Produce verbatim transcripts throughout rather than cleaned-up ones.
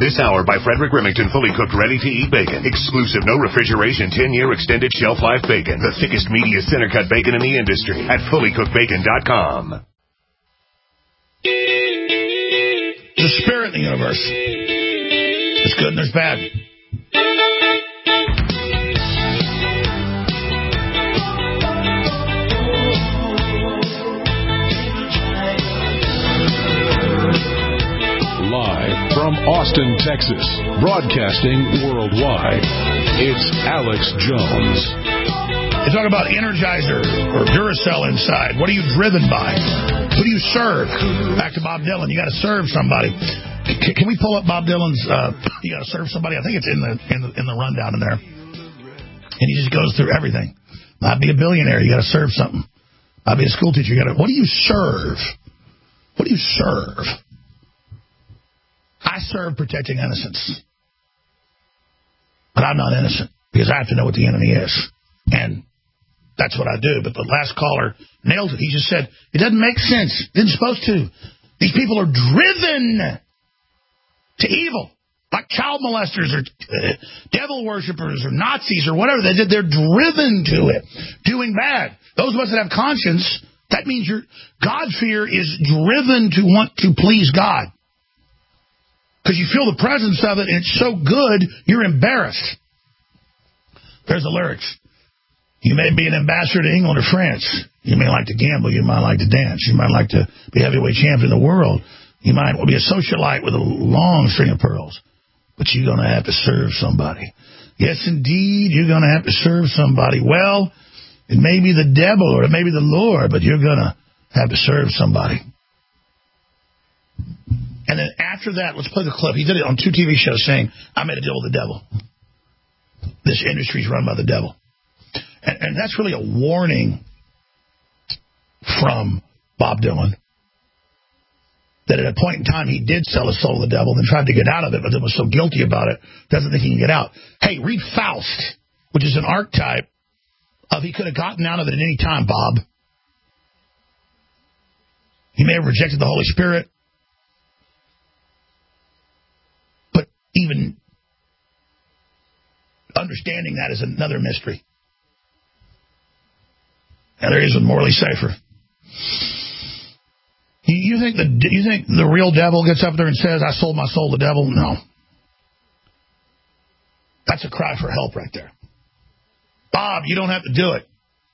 This hour by Frederick Remington, fully cooked, ready-to-eat bacon. Exclusive, no refrigeration, ten-year extended shelf life bacon. The thickest, meatiest, center-cut bacon in the industry at fully cooked bacon dot com. There's a spirit in the universe. There's good and there's bad. Live from Austin, Texas, broadcasting worldwide, it's Alex Jones. You talk about Energizer or Duracell inside. What are you driven by? Who do you serve? Back to Bob Dylan. You got to serve somebody. Can, can we pull up Bob Dylan's? Uh, you got to serve somebody. I think it's in the in the in the rundown in there. And he just goes through everything. Might be a billionaire. You got to serve something. Might be a school teacher. You got to. What do you serve? What do you serve? I serve protecting innocence. But I'm not innocent because I have to know what the enemy is. And that's what I do. But the last caller nailed it. He just said, it doesn't make sense. It isn't supposed to. These people are driven to evil. Like child molesters or uh, devil worshippers or Nazis or whatever. They, they're driven to it. Doing bad. Those of us that have conscience, that means your God fear is driven to want to please God. Because you feel the presence of it, and it's so good, you're embarrassed. There's the lyrics. You may be an ambassador to England or France. You may like to gamble. You might like to dance. You might like to be heavyweight champion of the world. You might be a socialite with a long string of pearls. But you're going to have to serve somebody. Yes, indeed, you're going to have to serve somebody. Well, it may be the devil or it may be the Lord, but you're going to have to serve somebody. And then after that, let's play the clip. He did it on two T V shows saying, I made a deal with the devil. This industry's run by the devil. And, and that's really a warning from Bob Dylan that at a point in time he did sell his soul to the devil and tried to get out of it, but then was so guilty about it, doesn't think he can get out. Hey, read Faust, which is an archetype of he could have gotten out of it at any time, Bob. He may have rejected the Holy Spirit. Even understanding that is another mystery. And there is one morally safer. You, you think the you think the real devil gets up there and says, I sold my soul to the devil? No. That's a cry for help right there. Bob, you don't have to do it.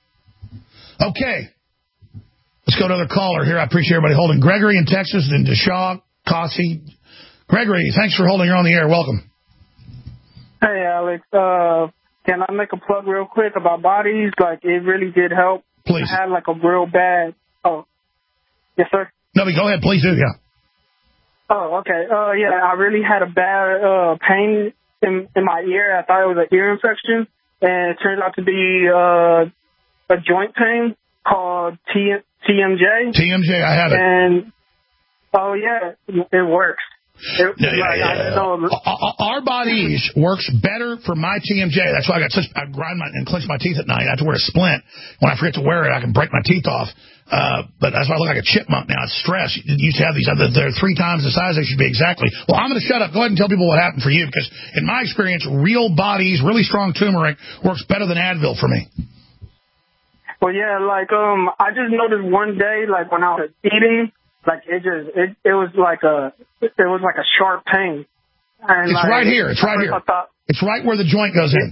Okay. Let's go to another caller here. I appreciate everybody holding. Gregory in Texas, then Deshaw, Cossie. Gregory, thanks for holding. You're on the air. Welcome. Hey, Alex. Uh, can I make a plug real quick about bodies? Like, it really did help. Please. I had, like, a real bad... Oh, yes, sir? No, but go ahead. Please do, yeah. Oh, okay. Uh, yeah, I really had a bad uh, pain in, in my ear. I thought it was an ear infection, and it turned out to be uh, a joint pain called T- TMJ. T M J, I have it. And, oh, yeah, it works. It, yeah, yeah, like, yeah, yeah. Our bodies works better for my T M J. That's why I got such. I grind my and clench my teeth at night. I have to wear a splint. When I forget to wear it, I can break my teeth off. Uh, but that's why I look like a chipmunk now. It's stress. You used to have these. They're three times the size they should be exactly. Well, I'm going to shut up. Go ahead and tell people what happened for you, because in my experience, real bodies, really strong turmeric works better than Advil for me. Well, yeah, like um, I just noticed one day, like when I was eating. Like, it just, it, it was like a, it was like a sharp pain. And it's like, right here. It's right here. Thought, it's right where the joint goes it, in.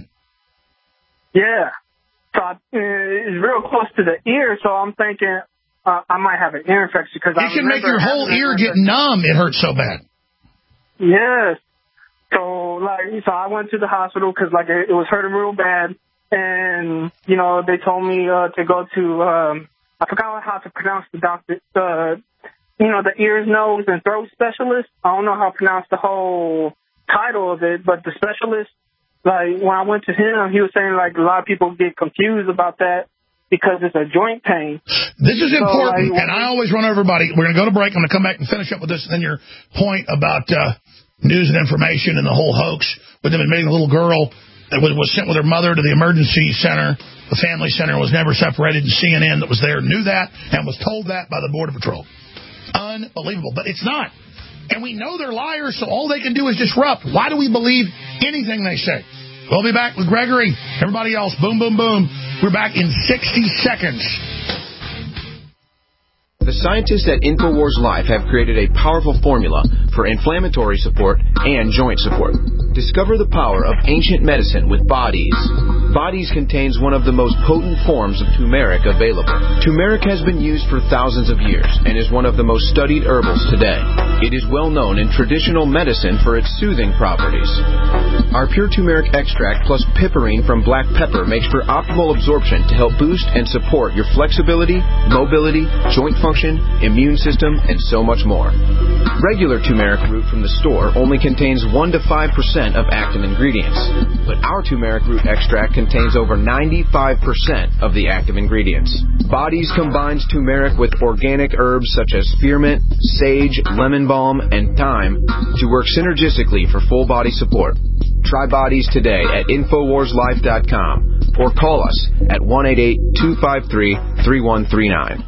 Yeah. So I, it's real close to the ear, so I'm thinking uh, I might have an ear infection. Because it can make your whole ear get numb. It hurts so bad. Yes. So, like, so I went to the hospital because, like, it, it was hurting real bad. And, you know, they told me uh, to go to, um, I forgot how to pronounce the doctor, uh, you know, the ears, nose, and throat specialist. I don't know how to pronounce the whole title of it, but the specialist, like, when I went to him, he was saying, like, a lot of people get confused about that because it's a joint pain. This is so, important, like, and I always run over everybody. We're going to go to break. I'm going to come back and finish up with this, and then your point about uh, news and information and the whole hoax with them admitting a little girl that was, was sent with her mother to the emergency center, the family center, was never separated, and C N N that was there knew that and was told that by the Border Patrol. Unbelievable. But it's not. And we know they're liars, so all they can do is disrupt. Why do we believe anything they say? We'll be back with Gregory. Everybody else, boom, boom, boom. We're back in sixty seconds. The scientists at InfoWars Life have created a powerful formula for inflammatory support and joint support. Discover the power of ancient medicine with Bodies. Bodies contains one of the most potent forms of turmeric available. Turmeric has been used for thousands of years and is one of the most studied herbals today. It is well known in traditional medicine for its soothing properties. Our pure turmeric extract plus piperine from black pepper makes for optimal absorption to help boost and support your flexibility, mobility, joint function, immune system, and so much more. Regular turmeric root from the store only contains one to five percent of active ingredients, but our turmeric root extract contains over ninety-five percent of the active ingredients. Bodies combines turmeric with organic herbs such as spearmint, sage, lemon balm, and thyme to work synergistically for full body support. Try Bodies today at Infowars Life dot com or call us at one eight eight, two five three, three one three nine.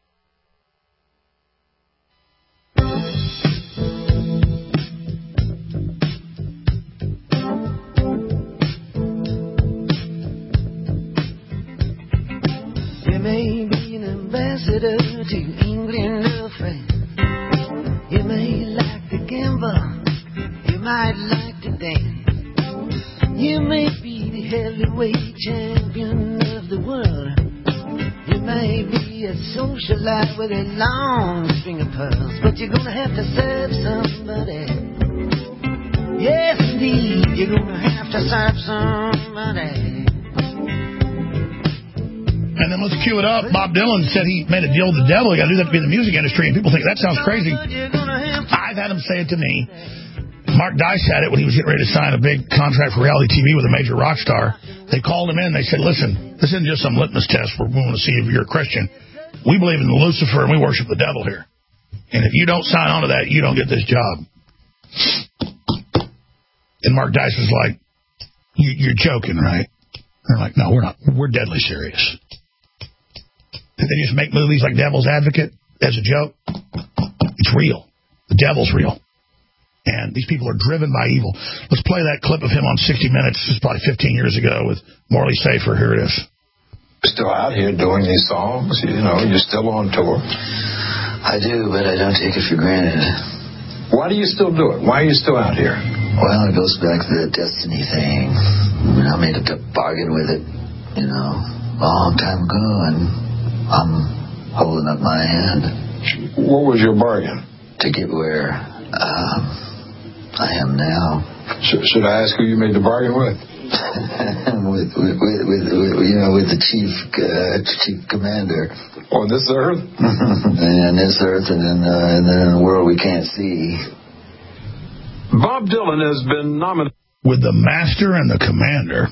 You may be an ambassador to England or France. You may like to gamble. You might like to dance. You may be the heavyweight champion of the world. You may be a socialite with a long string of pearls, but you're gonna have to serve somebody. Yes, indeed, you're gonna have to serve somebody. And then let's cue it up. Bob Dylan said he made a deal with the devil. You got to do that to be in the music industry. And people think that sounds crazy. I've had him say it to me. Mark Dice had it when he was getting ready to sign a big contract for reality T V with a major rock star. They called him in. They said, listen, this isn't just some litmus test where we want to see if you're a Christian. We believe in Lucifer and we worship the devil here. And if you don't sign on to that, you don't get this job. And Mark Dice is like, you're joking, right? They're like, no, we're not. We're deadly serious. Did they just make movies like Devil's Advocate as a joke? It's real. The devil's real. And these people are driven by evil. Let's play that clip of him on sixty minutes. This is probably fifteen years ago with Morley Safer. Here it is. You're still out here doing these songs. You know, you're still on tour. I do, but I don't take it for granted. Why do you still do it? Why are you still out here? Well, it goes back to the destiny thing. I mean, I made a bargain with it, you know, a long time ago, and I'm holding up my hand. What was your bargain? To get where um, I am now. Should, should I ask who you made the bargain with? with, with, with, with, with, you know, with the chief uh, chief commander. On this earth? And this earth, and then, uh, and then in the world we can't see. Bob Dylan has been nominated. With the master and the commander.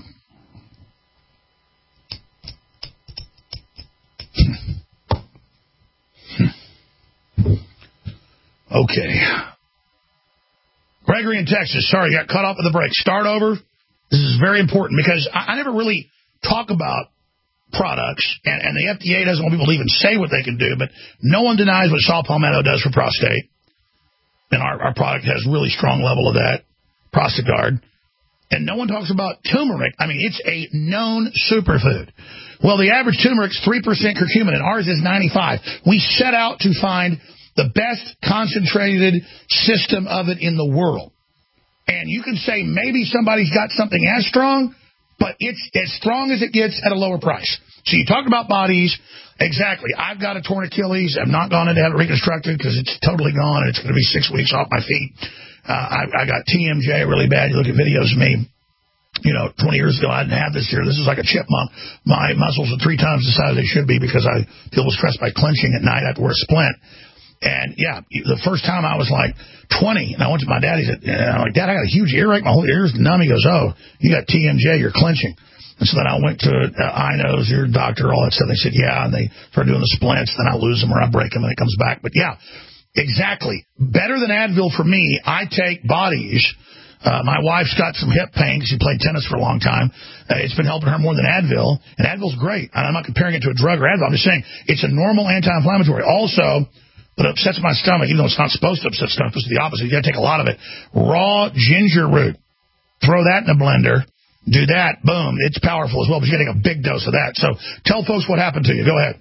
Okay. Gregory in Texas. Sorry, got cut off at the break. Start over. This is very important because I, I never really talk about products, and, and the F D A doesn't want people to even say what they can do, but no one denies what saw palmetto does for prostate. And our, our product has really strong level of that, Prostagard. And no one talks about turmeric. I mean, it's a known superfood. Well, the average turmeric's three percent curcumin, and ours is ninety-five. We set out to find the best concentrated system of it in the world. And you can say maybe somebody's got something as strong, but it's as strong as it gets at a lower price. So you talked about Bodies. Exactly. I've got a torn Achilles. I've not gone in to have it reconstructed because it's totally gone, and it's going to be six weeks off my feet. Uh, I, I got T M J really bad. You look at videos of me, you know, twenty years ago, I didn't have this here. This is like a chipmunk. My muscles are three times the size they should be because I deal with stress by clenching at night. I have to wear a splint. And, yeah, the first time I was like twenty, and I went to my dad. He said, and I'm like, Dad, I got a huge earache. My whole ear's numb. He goes, oh, you got T M J. You're clenching. And so then I went to uh, I Nose, your doctor, all that stuff. They said, yeah, and they started doing the splints. Then I lose them or I break them, and it comes back. But, yeah, exactly. Better than Advil for me, I take Bodies. Uh, my wife's got some hip pain because she played tennis for a long time. Uh, it's been helping her more than Advil, and Advil's great. And I'm not comparing it to a drug or Advil. I'm just saying it's a normal anti-inflammatory. Also, but it upsets my stomach, even though it's not supposed to upset stomach. It's the opposite. You got to take a lot of it. Raw ginger root. Throw that in a blender. Do that. Boom. It's powerful as well, but you're getting a big dose of that. So tell folks what happened to you. Go ahead.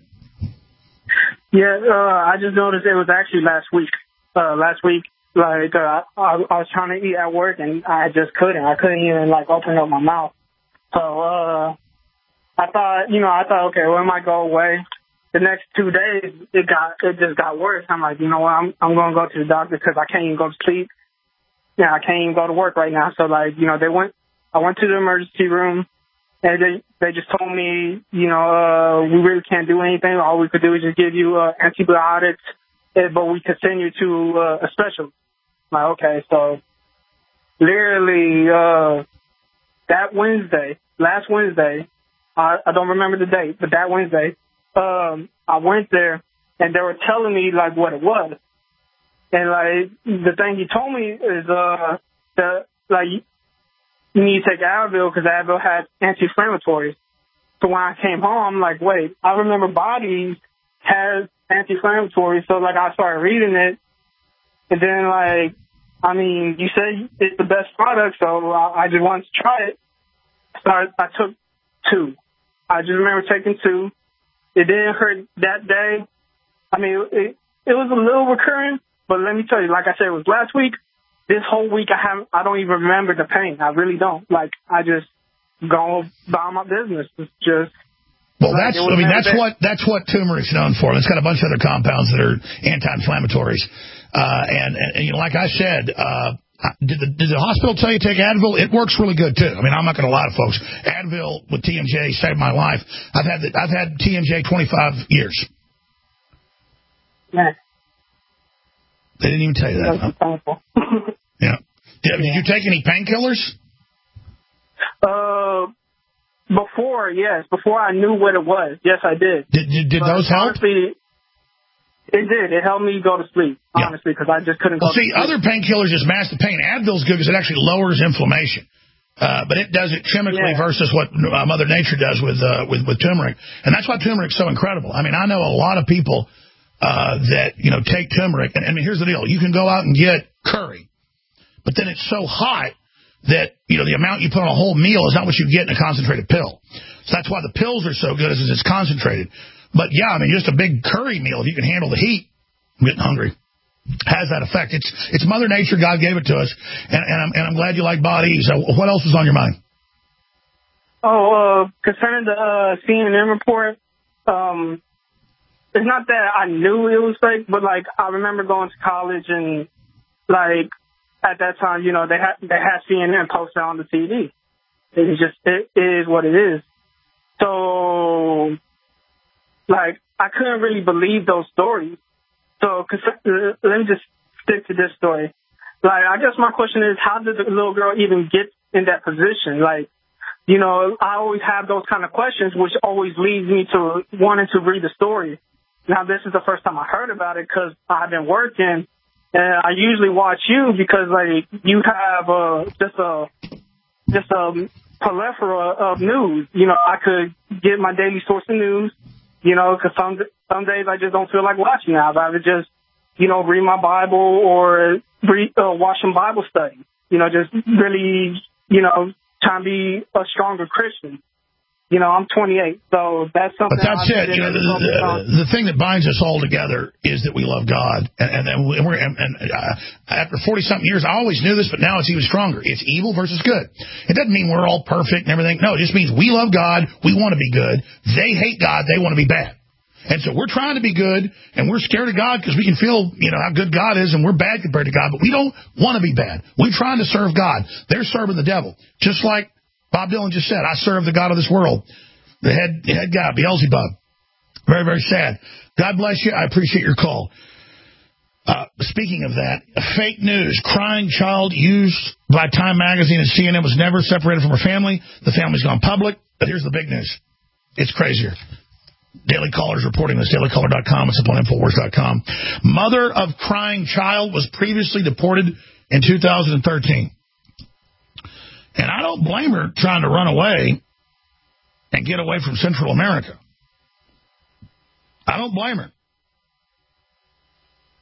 Yeah, uh, I just noticed it was actually last week. Uh, last week, like, uh, I, I was trying to eat at work, and I just couldn't. I couldn't even, like, open up my mouth. So uh, I thought, you know, I thought, okay, well, it might go away. The next two days, it got, it just got worse. I'm like, you know what, I'm, I'm going to go to the doctor because I can't even go to sleep. Yeah, I can't even go to work right now. So, like, you know, they went, I went to the emergency room, and they they just told me, you know, uh, we really can't do anything. All we could do is just give you uh, antibiotics, but we could send you to uh, a specialist. I'm like, okay, so literally uh, that Wednesday, last Wednesday, I, I don't remember the date, but that Wednesday, um, I went there, and they were telling me, like, what it was. And, like, the thing he told me is, uh, that, like, you need to take Advil because Advil had anti-inflammatories. So when I came home, I'm like, wait, I remember Bodies has anti-inflammatories. So, like, I started reading it. And then, like, I mean, you said it's the best product, so I, I just wanted to try it. So I, I took two. I just remember taking two. It didn't hurt that day. I mean, it, it was a little recurrent. But let me tell you, like I said, it was last week. This whole week, I haven't. I don't even remember the pain. I really don't. Like, I just go about my business. It's just. Well, like, that's. I mean, that's been. what that's what turmeric's known for. It's got a bunch of other compounds that are anti-inflammatories. Uh, and, and, and you know, like I said, uh, did the, did the hospital tell you to take Advil? It works really good too. I mean, I'm not going to lie to folks. Advil with T M J saved my life. I've had the, I've had T M J twenty-five years. Yeah. They didn't even tell you that. Huh? Yeah. Did, did you take any painkillers? Uh, before, yes. Before I knew what it was. Yes, I did. Did, did, did those help? Honestly, it did. It helped me go to sleep, yeah. honestly, because I just couldn't well, go see, to sleep. Other painkillers just mask the pain. Advil's good because it actually lowers inflammation. Uh, but it does it chemically yeah. versus what uh, Mother Nature does with, uh, with, with turmeric. And that's why turmeric's so incredible. I mean, I know a lot of people Uh, that, you know, take turmeric. And I mean, here's the deal. You can go out and get curry, but then it's so hot that, you know, the amount you put on a whole meal is not what you get in a concentrated pill. So that's why the pills are so good, is it's concentrated. But, yeah, I mean, just a big curry meal, if you can handle the heat, I'm getting hungry, has that effect. It's it's Mother Nature. God gave it to us. And, and, I'm, and I'm glad you like Bodies. Uh, what else was on your mind? Oh, uh, concerning the uh, C N N report, um, it's not that I knew it was fake, but, like, I remember going to college and, like, at that time, you know, they had they had C N N posted on the T V. It's just, it is what it is. So, like, I couldn't really believe those stories. So, cause, uh, let me just stick to this story. Like, I guess my question is, how did the little girl even get in that position? Like, you know, I always have those kind of questions, which always leads me to wanting to read the story. Now, this is the first time I heard about it because I've been working, and I usually watch you because, like, you have uh, just a just a plethora of news. You know, I could get my daily source of news, you know, because some, some days I just don't feel like watching it. I'd rather just, you know, read my Bible or read, uh, watch some Bible study. You know, just really, you know, trying to be a stronger Christian. You know, I'm twenty-eight, so that's something. But that's it. You know, the, the, the thing that binds us all together is that we love God, and and, and we're and, and uh, after forty something years, I always knew this, but now it's even stronger. It's evil versus good. It doesn't mean we're all perfect and everything. No, it just means we love God. We want to be good. They hate God. They want to be bad. And so we're trying to be good, and we're scared of God because we can feel, you know, how good God is, and we're bad compared to God. But we don't want to be bad. We're trying to serve God. They're serving the devil, just like Bob Dylan just said, I serve the God of this world, the head the head guy, Beelzebub. Very, very sad. God bless you. I appreciate your call. Uh, speaking of that, fake news. Crying child used by Time Magazine and C N N was never separated from her family. The family's gone public. But here's the big news. It's crazier. Daily Caller's reporting this, daily caller dot com. It's up on Infowars dot com. Mother of crying child was previously deported in two thousand thirteen. And I don't blame her trying to run away and get away from Central America. I don't blame her.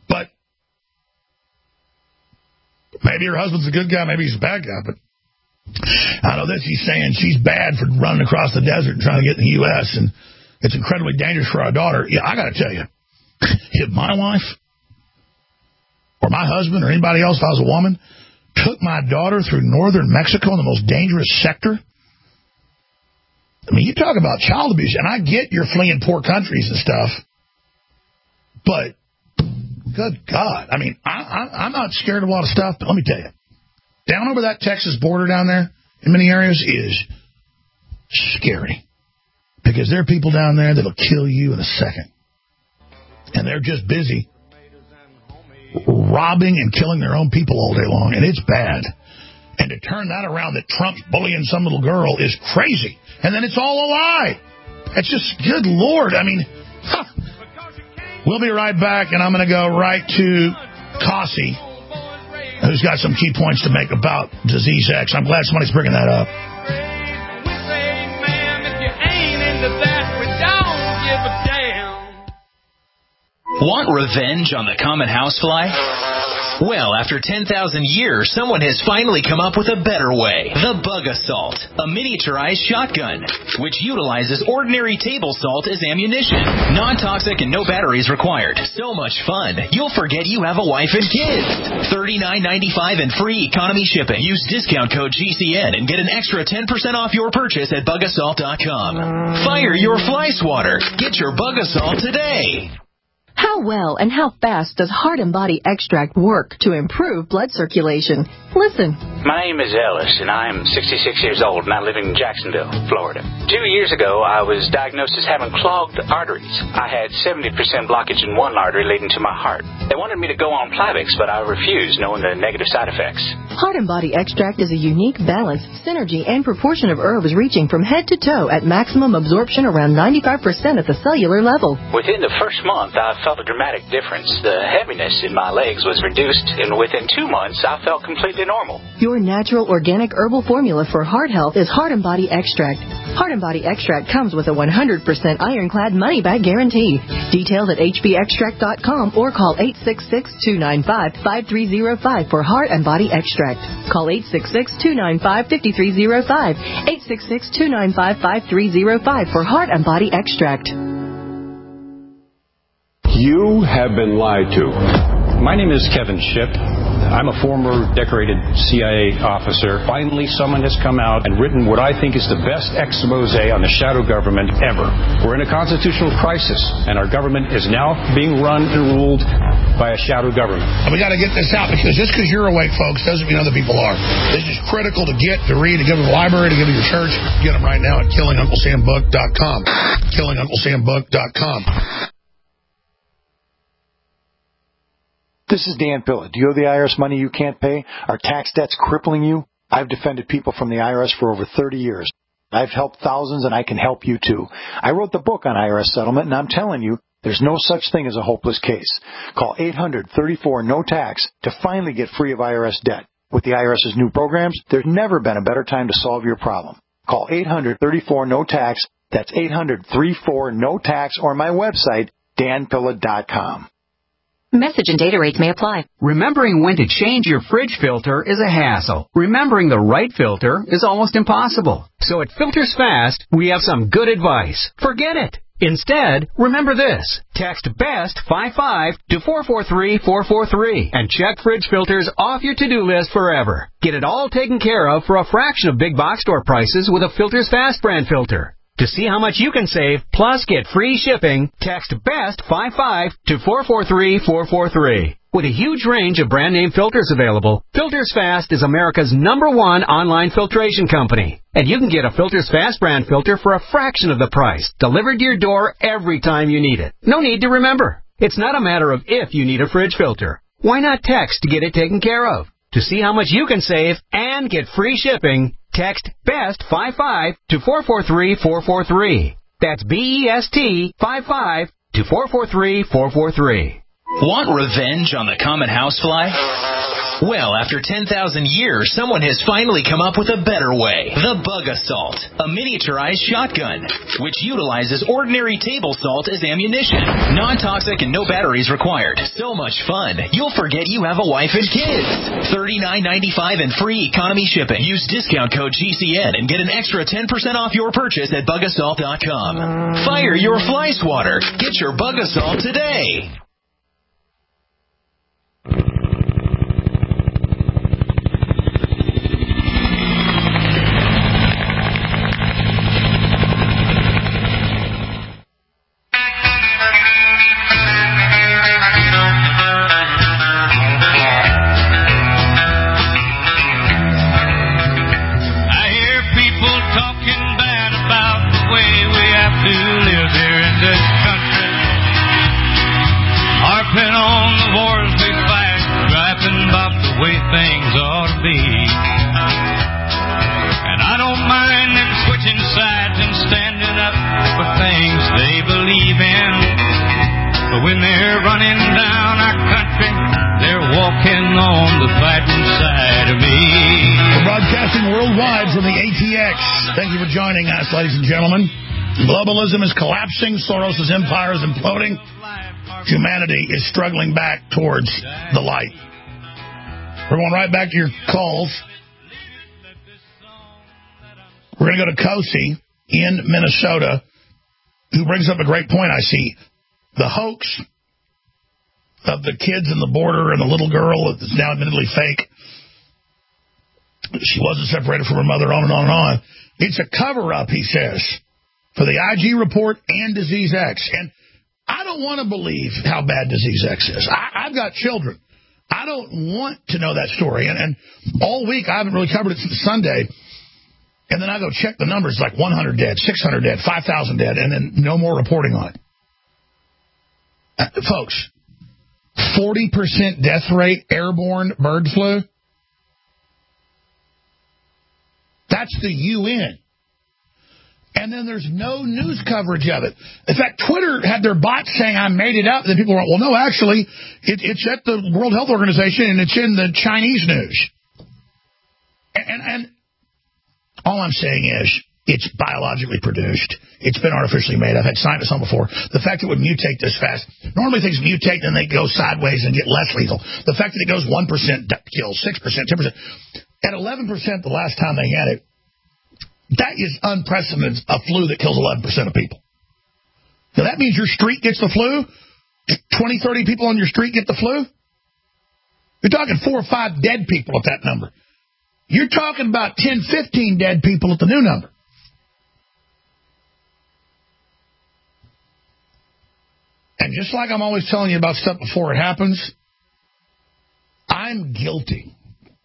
Maybe her husband's a good guy, maybe he's a bad guy, but I know this, he's saying she's bad for running across the desert and trying to get in the U S, and it's incredibly dangerous for our daughter. Yeah, I got to tell you, if my wife or my husband or anybody else, if I was a woman, took my daughter through northern Mexico in the most dangerous sector, I mean, you talk about child abuse, and I get you're fleeing poor countries and stuff, but good God. I mean, I, I, I'm not scared of a lot of stuff, but let me tell you, down over that Texas border down there in many areas is scary. Because there are people down there that will kill you in a second. And they're just busy robbing and killing their own people all day long. And it's bad. And to turn that around that Trump's bullying some little girl is crazy. And then it's all a lie. It's just, good Lord. I mean, huh. We'll be right back, and I'm going to go right to Cossie, who's got some key points to make about Disease X. I'm glad somebody's bringing that up. Want revenge on the common housefly? Well, after ten thousand years, someone has finally come up with a better way. The Bug Assault, a miniaturized shotgun, which utilizes ordinary table salt as ammunition. Non-toxic and no batteries required. So much fun, you'll forget you have a wife and kids. thirty-nine ninety-five and free economy shipping. Use discount code G C N and get an extra ten percent off your purchase at bug assault dot com. Fire your fly swatter. Get your Bug Assault today. How well and how fast does Heart and Body Extract work to improve blood circulation? Listen. My name is Ellis, and I am sixty-six years old, and I live in Jacksonville, Florida. Two years ago, I was diagnosed as having clogged arteries. I had seventy percent blockage in one artery leading to my heart. They wanted me to go on Plavix, but I refused, knowing the negative side effects. Heart and Body Extract is a unique balance, synergy, and proportion of herbs reaching from head to toe at maximum absorption around ninety-five percent at the cellular level. Within the first month, I felt a dramatic difference. The heaviness in my legs was reduced, and within two months, I felt completely normal. Your natural organic herbal formula for heart health is Heart and Body Extract. Heart and Body Extract comes with a one hundred percent ironclad money-back guarantee. Details at h b extract dot com or call eight six six, two nine five, five three zero five for Heart and Body Extract. Call eight six six, two nine five, five three zero five, eight six six, two nine five, five three zero five for Heart and Body Extract. You have been lied to. My name is Kevin Shipp. I'm a former decorated C I A officer. Finally, someone has come out and written what I think is the best expose on the shadow government ever. We're in a constitutional crisis, and our government is now being run and ruled by a shadow government. And we got to get this out, because just because you're awake, folks, doesn't mean other people are. This is critical to get, to read, to give to the library, to give to your church. Get them right now at killing uncle sam book dot com. killing uncle sam book dot com. This is Dan Pilla. Do you owe the I R S money you can't pay? Are tax debts crippling you? I've defended people from the I R S for over thirty years. I've helped thousands, and I can help you too. I wrote the book on I R S settlement, and I'm telling you, there's no such thing as a hopeless case. Call eight hundred, thirty-four, no tax to finally get free of I R S debt. With the IRS's new programs, there's never been a better time to solve your problem. Call eight hundred, thirty-four, no tax. That's eight hundred, thirty-four, no tax, or my website, dan pilla dot com. Message and data rates may apply. Remembering when to change your fridge filter is a hassle. Remembering the right filter is almost impossible. So at Filters Fast, we have some good advice. Forget it. Instead, remember this. Text BEST fifty-five to four four three, four four three and check fridge filters off your to-do list forever. Get it all taken care of for a fraction of big box store prices with a Filters Fast brand filter. To see how much you can save, plus get free shipping, text BEST fifty-five to four four three, four four three. With a huge range of brand name filters available, Filters Fast is America's number one online filtration company. And you can get a Filters Fast brand filter for a fraction of the price, delivered to your door every time you need it. No need to remember. It's not a matter of if you need a fridge filter. Why not text to get it taken care of? To see how much you can save and get free shipping, text BEST fifty-five to four four three, four four three. That's B E S T fifty-five to four four three, four four three. Want revenge on the common housefly? Well, after ten thousand years, someone has finally come up with a better way. The Bug Assault, a miniaturized shotgun, which utilizes ordinary table salt as ammunition. Non-toxic and no batteries required. So much fun, you'll forget you have a wife and kids. thirty-nine ninety-five and free economy shipping. Use discount code G C N and get an extra ten percent off your purchase at bug assault dot com. Fire your fly swatter. Get your Bug Assault today. Joining us, ladies and gentlemen. Globalism is collapsing. Soros' empire is imploding. Humanity is struggling back towards the light. We're going right back to your calls. We're going to go to Kosi in Minnesota, who brings up a great point, I see. The hoax of the kids in the border and the little girl that's now admittedly fake. She wasn't separated from her mother, on and on and on. It's a cover-up, he says, for the I G report and Disease X. And I don't want to believe how bad Disease X is. I, I've got children. I don't want to know that story. And, and all week, I haven't really covered it since Sunday. And then I go check the numbers, like one hundred dead, six hundred dead, five thousand dead, and then no more reporting on it. Uh, folks, forty percent death rate, airborne bird flu. That's the U N. And then there's no news coverage of it. In fact, Twitter had their bots saying, I made it up. And then people were, well, no, actually, it, it's at the World Health Organization, and it's in the Chinese news. And, and, and all I'm saying is, it's biologically produced. It's been artificially made. I've had scientists on before. The fact it would mutate this fast. Normally things mutate and they go sideways and get less lethal. The fact that it goes one percent kills, six percent, ten percent. At eleven percent the last time they had it, that is unprecedented, a flu that kills eleven percent of people. Now, that means your street gets the flu? twenty, thirty people on your street get the flu? You're talking four or five dead people at that number. You're talking about ten, fifteen dead people at the new number. And just like I'm always telling you about stuff before it happens, I'm guilty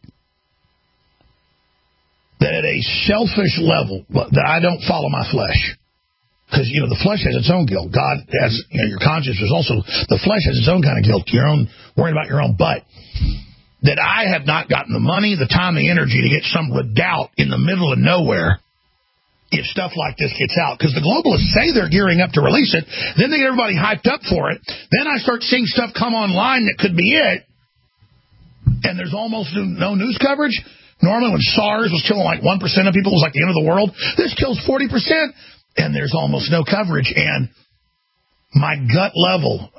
that at a selfish level, that I don't follow my flesh. Because, you know, the flesh has its own guilt. God has, you know, your conscience is also, the flesh has its own kind of guilt, your own, worrying about your own butt. That I have not gotten the money, the time, the energy to get some redoubt in the middle of nowhere if stuff like this gets out. Because the globalists say they're gearing up to release it, then they get everybody hyped up for it. Then I start seeing stuff come online that could be it, and there's almost no news coverage. Normally when SARS was killing like one percent of people, it was like the end of the world. This kills forty percent, and there's almost no coverage. And my gut level,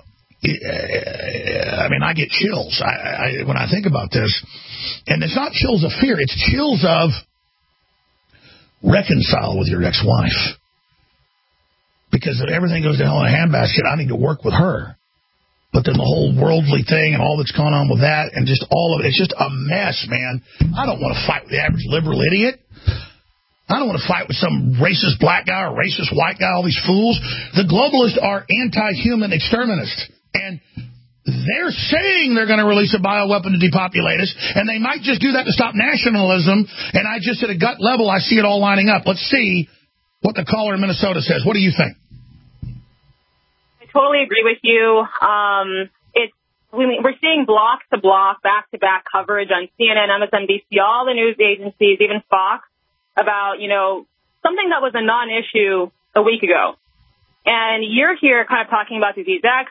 I mean, I get chills I, I, when I think about this. And it's not chills of fear. It's chills of reconcile with your ex-wife. Because if everything goes to hell in a handbasket, I need to work with her. But then the whole worldly thing and all that's going on with that and just all of it, it's just a mess, man. I don't want to fight with the average liberal idiot. I don't want to fight with some racist black guy or racist white guy, all these fools. The globalists are anti-human exterminists. And they're saying they're going to release a bioweapon to depopulate us, and they might just do that to stop nationalism. And I just, at a gut level, I see it all lining up. Let's see what the caller in Minnesota says. What do you think? Totally agree with you. Um, it's we, we're seeing block to block, back to back coverage on C N N, M S N B C, all the news agencies, even Fox, about, you know, something that was a non-issue a week ago. And you're here kind of talking about Disease X. It's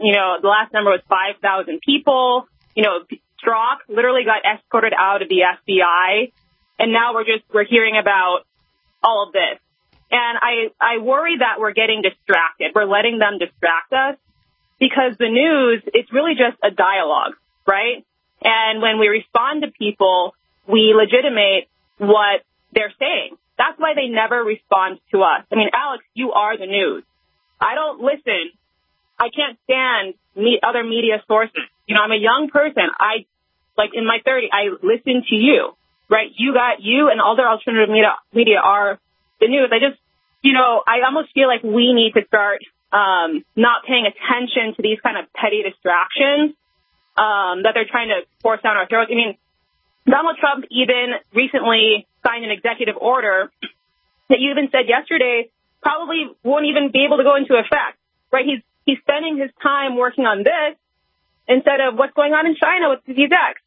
you know, the last number was five thousand people. You know, Strzok literally got escorted out of the F B I, and now we're just we're hearing about all of this. And I, I worry that we're getting distracted. We're letting them distract us because the news, it's really just a dialogue, right? And when we respond to people, we legitimate what they're saying. That's why they never respond to us. I mean, Alex, you are the news. I don't listen. I can't stand me, other media sources. You know, I'm a young person. I, like in my thirties, I listen to you, right? You got, you and other alternative media, media are the news. I just, you know, I almost feel like we need to start um, not paying attention to these kind of petty distractions um, that they're trying to force down our throats. I mean, Donald Trump even recently signed an executive order that you even said yesterday probably won't even be able to go into effect, right? He's he's spending his time working on this instead of what's going on in China with disease X.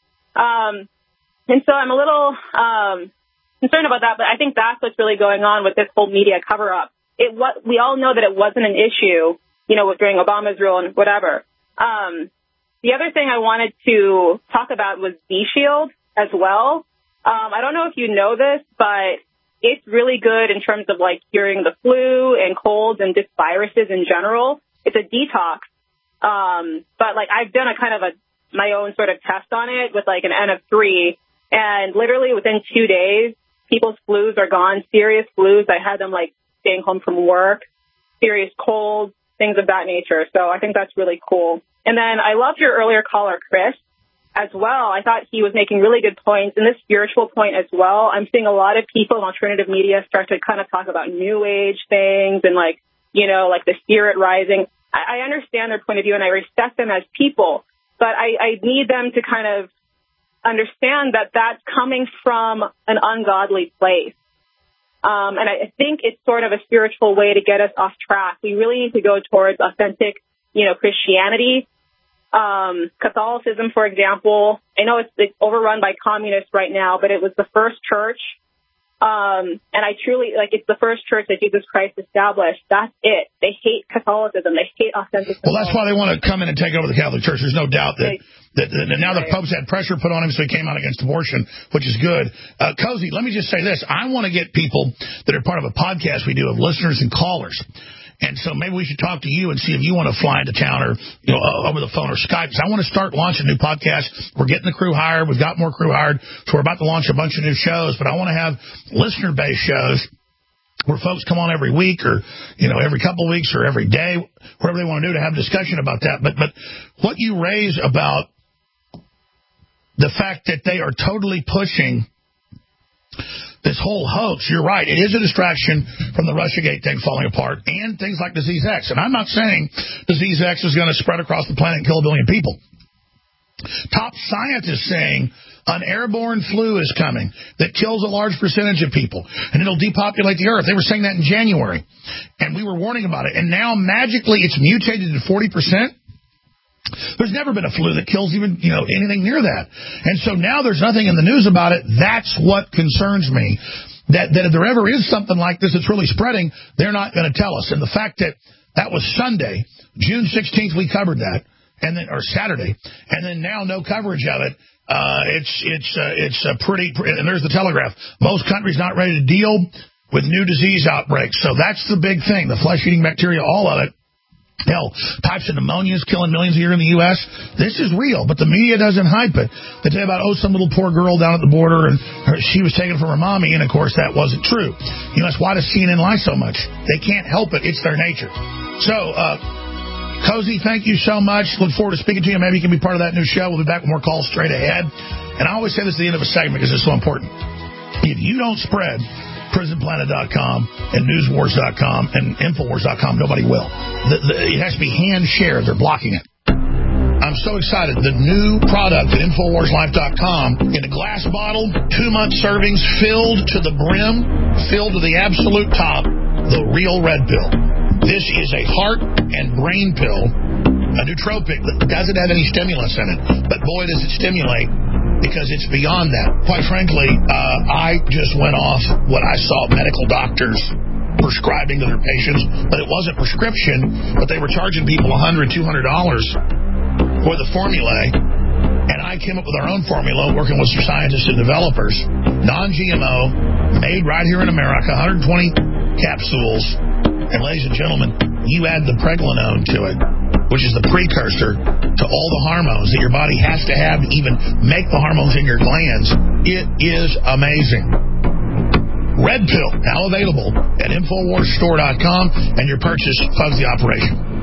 Um, and so I'm a little um, concerned about that, but I think that's what's really going on with this whole media cover-up. It what we all know that it wasn't an issue, you know, during Obama's rule and whatever. Um, the other thing I wanted to talk about was Z-Shield as well. Um, I don't know if you know this, but it's really good in terms of like curing the flu and colds and just viruses in general. It's a detox. Um, but like I've done a kind of a my own sort of test on it with like an N of three, and literally within two days, people's flus are gone. Serious flus. I had them like staying home from work, serious colds, things of that nature. So I think that's really cool. And then I loved your earlier caller, Chris, as well. I thought he was making really good points. And this spiritual point as well, I'm seeing a lot of people in alternative media start to kind of talk about new age things and like, you know, like the spirit rising. I, I understand their point of view and I respect them as people, but I, I need them to kind of understand that that's coming from an ungodly place. Um, and I think it's sort of a spiritual way to get us off track. We really need to go towards authentic, you know, Christianity. Um, Catholicism, for example, I know it's, it's overrun by communists right now, but it was the first church. Um, and I truly, like, it's the first church that Jesus Christ established. That's it. They hate Catholicism. They hate authentic Catholicism. Well, that's why they want to come in and take over the Catholic Church. There's no doubt that, that, that, that now the Pope's had pressure put on him, so he came out against abortion, which is good. Uh, Cozy, let me just say this. I want to get people that are part of a podcast we do of listeners and callers. And so maybe we should talk to you and see if you want to fly into town or, you know, over the phone or Skype. So I want to start launching new podcasts. We're getting the crew hired. We've got more crew hired. So we're about to launch a bunch of new shows. But I want to have listener-based shows where folks come on every week or, you know, every couple of weeks or every day, whatever they want to do to have a discussion about that. But, but what you raise about the fact that they are totally pushing this whole hoax, you're right. It is a distraction from the Russiagate thing falling apart and things like Disease X. And I'm not saying Disease X is going to spread across the planet and kill a billion people. Top scientists saying an airborne flu is coming that kills a large percentage of people, and it'll depopulate the Earth. They were saying that in January, and we were warning about it. And now, magically, it's mutated to forty percent. There's never been a flu that kills even, you know, anything near that. And so now there's nothing in the news about it. That's what concerns me, that, that if there ever is something like this that's really spreading, they're not going to tell us. And the fact that that was Sunday, June sixteenth, we covered that, and then or Saturday, and then now no coverage of it. Uh, it's it's uh, it's a pretty, and there's the Telegraph. Most countries not ready to deal with new disease outbreaks. So that's the big thing, the flesh-eating bacteria, all of it. Hell, types of pneumonia is killing millions a year in the U S This is real, but the media doesn't hype it. They tell you about, oh, some little poor girl down at the border, and her, she was taken from her mommy, and, of course, that wasn't true. You know, that's why does C N N lie so much? They can't help it. It's their nature. So, uh, Cozy, thank you so much. Look forward to speaking to you. Maybe you can be part of that new show. We'll be back with more calls straight ahead. And I always say this at the end of a segment because it's so important. If you don't spread prison planet dot com and news wars dot com and infowars dot com, nobody will. The, the, it has to be hand shared. They're blocking it. I'm so excited. The new product at infowars life dot com in a glass bottle, two-month servings, filled to the brim, filled to the absolute top, the Real Red Pill. This is a heart and brain pill, a nootropic that doesn't have any stimulants in it. But boy, does it stimulate, because it's beyond that. Quite frankly, uh, I just went off what I saw medical doctors prescribing to their patients, but it wasn't prescription, but they were charging people one hundred dollars, two hundred dollars for the formulae. And I came up with our own formula, working with some scientists and developers, non-G M O, made right here in America, one hundred twenty capsules. And ladies and gentlemen, you add the pregnenolone to it, which is the precursor to all the hormones that your body has to have to even make the hormones in your glands. It is amazing. Red Pill, now available at Infowars Store dot com, and your purchase funds the operation.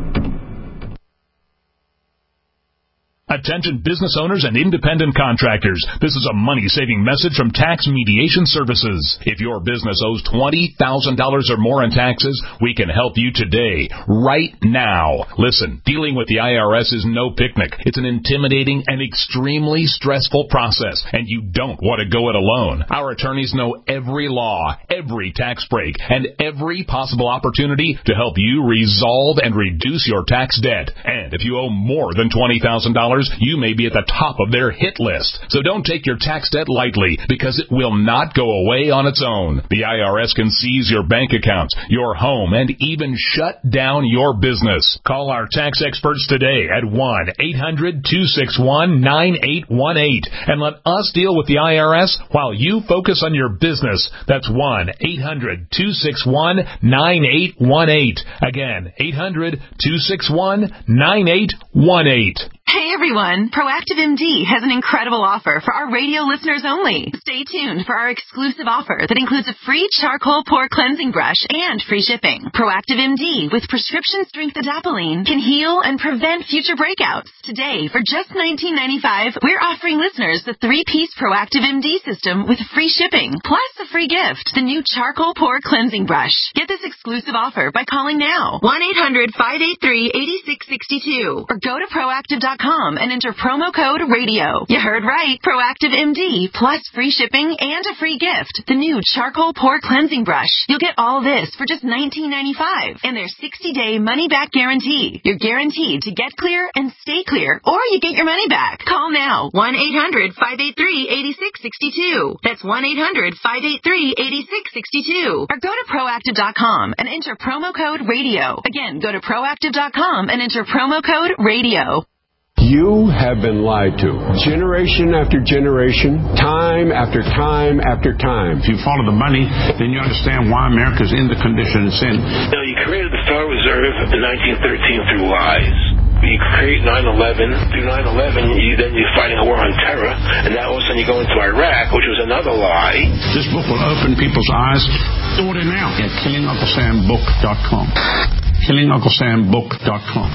Attention business owners and independent contractors. This is a money-saving message from Tax Mediation Services. If your business owes twenty thousand dollars or more in taxes, we can help you today, right now. Listen, dealing with the I R S is no picnic. It's an intimidating and extremely stressful process, and you don't want to go it alone. Our attorneys know every law, every tax break, and every possible opportunity to help you resolve and reduce your tax debt. And if you owe more than twenty thousand dollars, you may be at the top of their hit list. So don't take your tax debt lightly, because it will not go away on its own. The I R S can seize your bank accounts, your home, and even shut down your business. Call our tax experts today at one eight hundred two six one nine eight one eight and let us deal with the I R S while you focus on your business. That's one eight hundred two six one nine eight one eight. Again, eight hundred two six one nine eight one eight. Hey everyone, Proactive M D has an incredible offer for our radio listeners only. Stay tuned for our exclusive offer that includes a free charcoal pore cleansing brush and free shipping. Proactive M D with prescription strength adapalene can heal and prevent future breakouts. Today, for just nineteen ninety-five dollars, we're offering listeners the three-piece Proactive M D system with free shipping, plus a free gift, the new charcoal pore cleansing brush. Get this exclusive offer by calling now, one eight hundred five eight three eight six six two, or go to proactive dot com and enter promo code radio. You heard right. Proactive M D plus free shipping and a free gift, the new charcoal pore cleansing brush. You'll get all this for just nineteen ninety-five dollars and their sixty-day money-back guarantee. You're guaranteed to get clear and stay clear, or you get your money back. Call now, one eight hundred five eight three eight six six two. That's one eight hundred five eight three eight six six two. Or go to proactive dot com and enter promo code radio. Again, go to proactive dot com and enter promo code radio. You have been lied to. Generation after generation, time after time after time. If you follow the money, then you understand why America's in the condition it's in. Now, you created the Federal Reserve in nineteen thirteen through lies. You create nine eleven. Through nine eleven, you, then you're fighting a war on terror, and now all of a sudden you go into Iraq, which was another lie. This book will open people's eyes. Order now at killing uncle sam book dot com. killing uncle sam book dot com.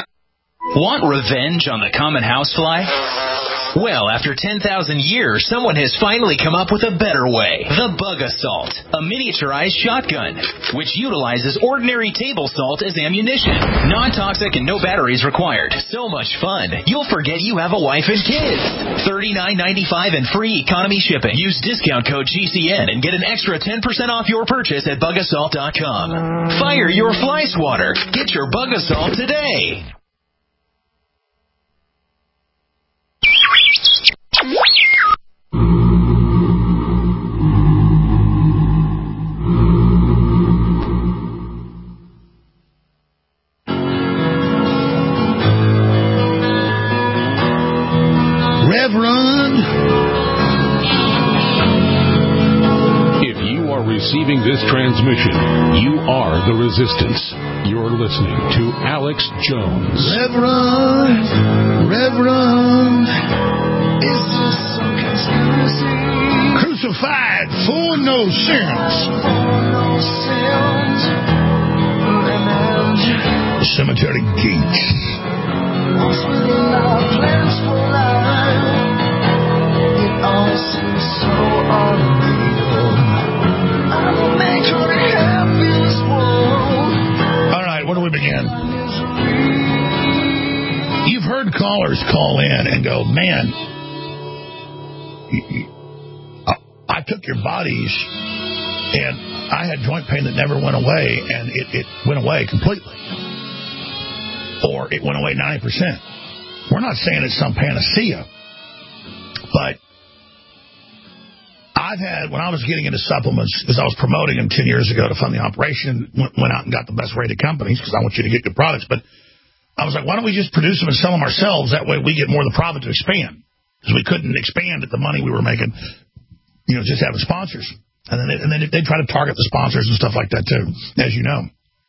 Want revenge on the common housefly? Well, after ten thousand years, someone has finally come up with a better way. The Bug Assault, a miniaturized shotgun, which utilizes ordinary table salt as ammunition. Non-toxic and no batteries required. So much fun, you'll forget you have a wife and kids. thirty-nine ninety-five and free economy shipping. Use discount code G C N and get an extra ten percent off your purchase at bug assault dot com. Fire your fly swatter. Get your Bug Assault today. Reverend. If you are receiving this transmission, you are the resistance. You're listening to Alex Jones. Reverend, Reverend, is this some conspiracy? Crucified for no sins. No sins. Revenge. Cemetery gates. Once within our plans for life, it all seems so unreal. I will make her happy in this world. All right, where do we begin? You've heard callers call in and go, man, I took your bodies and I had joint pain that never went away, and it, it went away completely. Or it went away ninety percent. We're not saying it's some panacea, but I've had, when I was getting into supplements, because I was promoting them ten years ago to fund the operation, went, went out and got the best rated companies because I want you to get good products. But I was like, why don't we just produce them and sell them ourselves? That way we get more of the profit to expand. Because we couldn't expand at the money we were making, you know, just having sponsors. And then they, and then they try to target the sponsors and stuff like that, too, as you know.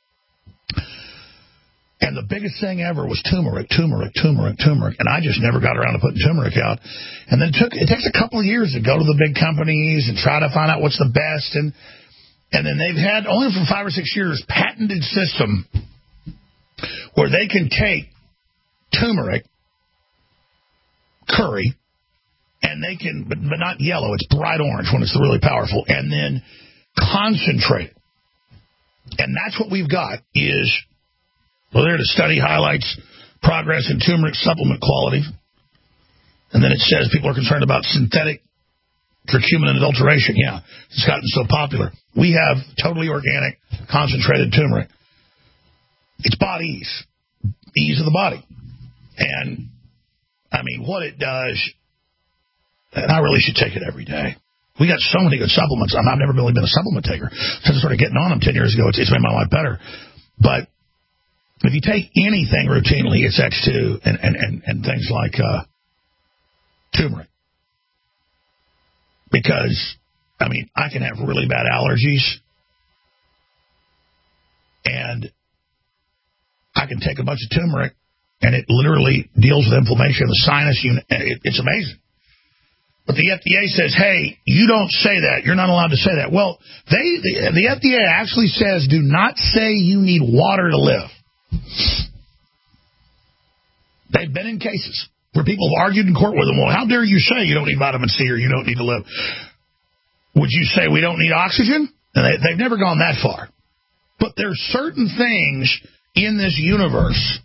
And the biggest thing ever was turmeric, turmeric, turmeric, turmeric. And I just never got around to putting turmeric out. And then it took it takes a couple of years to go to the big companies and try to find out what's the best. And and then they've had, only for five or six years, patented system where they can take turmeric, curry, and they can, but, but not yellow, it's bright orange when it's really powerful, and then concentrate it. And that's what we've got is... Well, there the study highlights progress in turmeric supplement quality. And then it says people are concerned about synthetic curcumin and adulteration. Yeah, it's gotten so popular. We have totally organic, concentrated turmeric. It's body ease. Ease of the body. And, I mean, what it does, and I really should take it every day. We got so many good supplements. I mean, I've never really been a supplement taker. Since I started getting on them ten years ago, it's, it's made my life better. But if you take anything routinely, it's X two and, and, and, and things like uh, turmeric. Because, I mean, I can have really bad allergies, and I can take a bunch of turmeric, and it literally deals with inflammation of the sinus unit. It, it's amazing. But the F D A says, hey, you don't say that. You're not allowed to say that. Well, they the, the F D A actually says do not say you need water to live. They've been in cases where people have argued in court with them. Well, how dare you say you don't need vitamin C or you don't need to live? Would you say we don't need oxygen? And they, they've never gone that far. But there's certain things in this universe.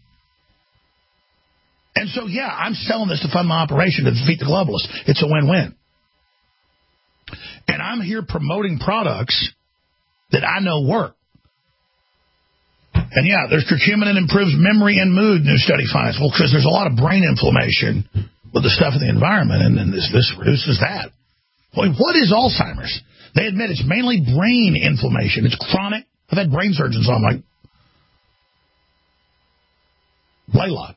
And so, yeah, I'm selling this to fund my operation to defeat the globalists. It's a win-win. And I'm here promoting products that I know work. And, yeah, there's curcumin and improves memory and mood, new study finds. Well, because there's a lot of brain inflammation with the stuff in the environment, and, and this, this reduces that. Boy, what is Alzheimer's? They admit it's mainly brain inflammation. It's chronic. I've had brain surgeons on like Blaylock.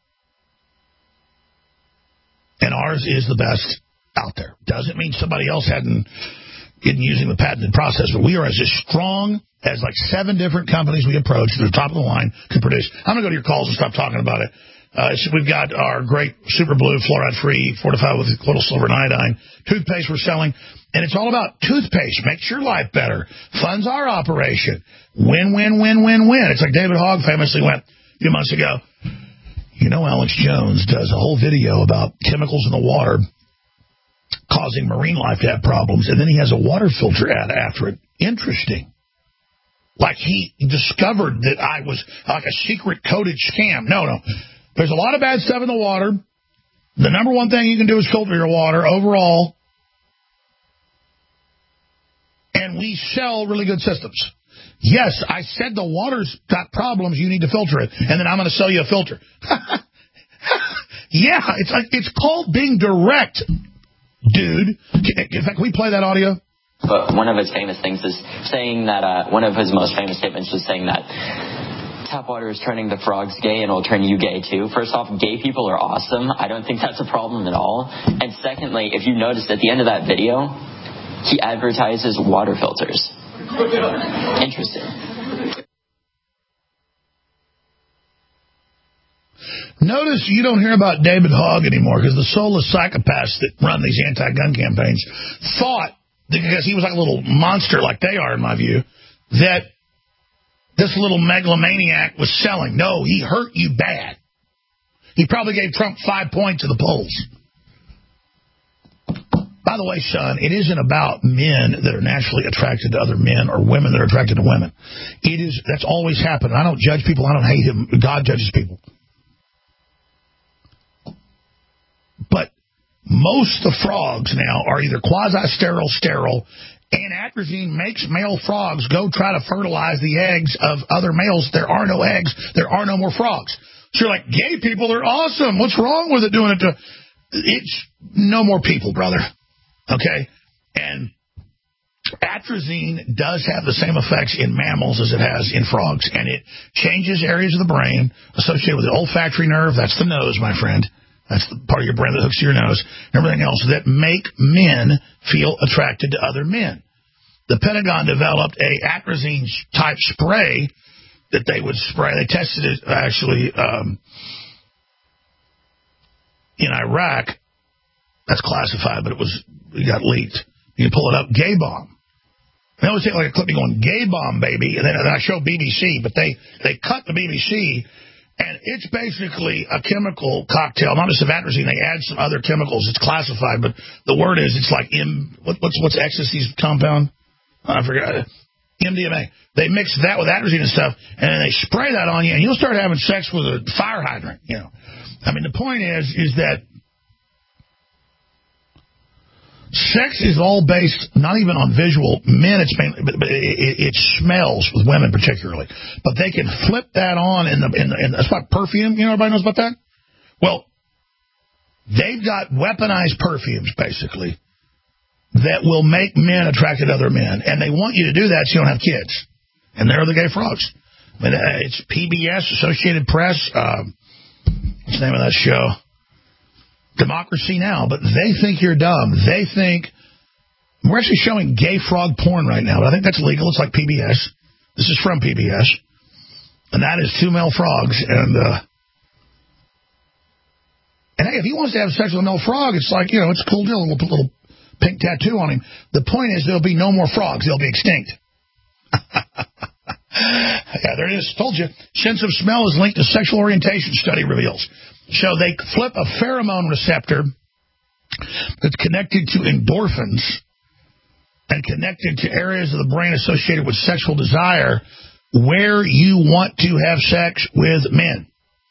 And ours is the best out there. Doesn't mean somebody else hadn't been using the patented process, but we are as strong as like seven different companies we approach that are top of the line can produce. I'm going to go to your calls and stop talking about it. Uh, so we've got our great Super Blue, fluoride-free, fortified with colloidal silver and iodine toothpaste we're selling. And it's all about toothpaste. Makes your life better. Funds our operation. Win, win, win, win, win. It's like David Hogg famously went a few months ago. You know, Alex Jones does a whole video about chemicals in the water causing marine life to have problems, and then he has a water filter ad after it. Interesting. Like he discovered that I was like a secret coded scam. No, no. There's a lot of bad stuff in the water. The number one thing you can do is filter your water overall. And we sell really good systems. Yes, I said the water's got problems, you need to filter it, and then I'm going to sell you a filter. Yeah, it's like it's called being direct, dude. In fact, can we play that audio? But one of his famous things is saying that, uh, one of his most famous statements was saying that tap water is turning the frogs gay and will turn you gay too. First off, gay people are awesome. I don't think that's a problem at all. And secondly, if you noticed at the end of that video, he advertises water filters. Interesting. Notice you don't hear about David Hogg anymore because the soulless psychopaths that run these anti-gun campaigns thought, because he was like a little monster like they are in my view, that this little megalomaniac was selling. No, he hurt you bad. He probably gave Trump five points at the polls. By the way, son, it isn't about men that are naturally attracted to other men or women that are attracted to women. It is, that's always happened. I don't judge people. I don't hate him. God judges people. But most of the frogs now are either quasi-sterile, sterile, and atrazine makes male frogs go try to fertilize the eggs of other males. There are no eggs. There are no more frogs. So you're like, gay people, they're awesome. What's wrong with it doing it to... It's no more people, brother. Okay? And atrazine does have the same effects in mammals as it has in frogs, and it changes areas of the brain associated with the olfactory nerve. That's the nose, my friend. That's the part of your brain that hooks to your nose, and everything else that make men feel attracted to other men. The Pentagon developed a atrazine-type spray that they would spray. They tested it, actually, um, in Iraq. That's classified, but it was it got leaked. You can pull it up. Gay bomb. They always take like a clip going, gay bomb, baby, and then, then I show B B C, but they, they cut the B B C, and it's basically a chemical cocktail, not just of atrazine. They add some other chemicals. It's classified, but the word is, it's like, M, what, what's what's ecstasy's compound? I forgot. M D M A. They mix that with atrazine and stuff, and then they spray that on you, and you'll start having sex with a fire hydrant, you know. I mean, the point is, is that sex is all based not even on visual. Men, it's mainly, but, but it, it smells with women particularly. But they can flip that on in the in the. In, that's what perfume. You know, everybody knows about that. Well, they've got weaponized perfumes basically that will make men attracted to other men, and they want you to do that so you don't have kids. And they're the gay frogs. I mean, uh, it's P B S, Associated Press. Um, what's the name of that show? Democracy Now, but they think you're dumb. They think we're actually showing gay frog porn right now, but I think that's legal. It's like P B S. This is from P B S, and that is two male frogs. And uh, and hey, if he wants to have sex with a male frog, it's like, you know, it's a cool deal. We'll put a little pink tattoo on him. The point is, there'll be no more frogs. They'll be extinct. Yeah, there it is. Told you. Sense of smell is linked to sexual orientation, study reveals. So they flip a pheromone receptor that's connected to endorphins and connected to areas of the brain associated with sexual desire where you want to have sex with men.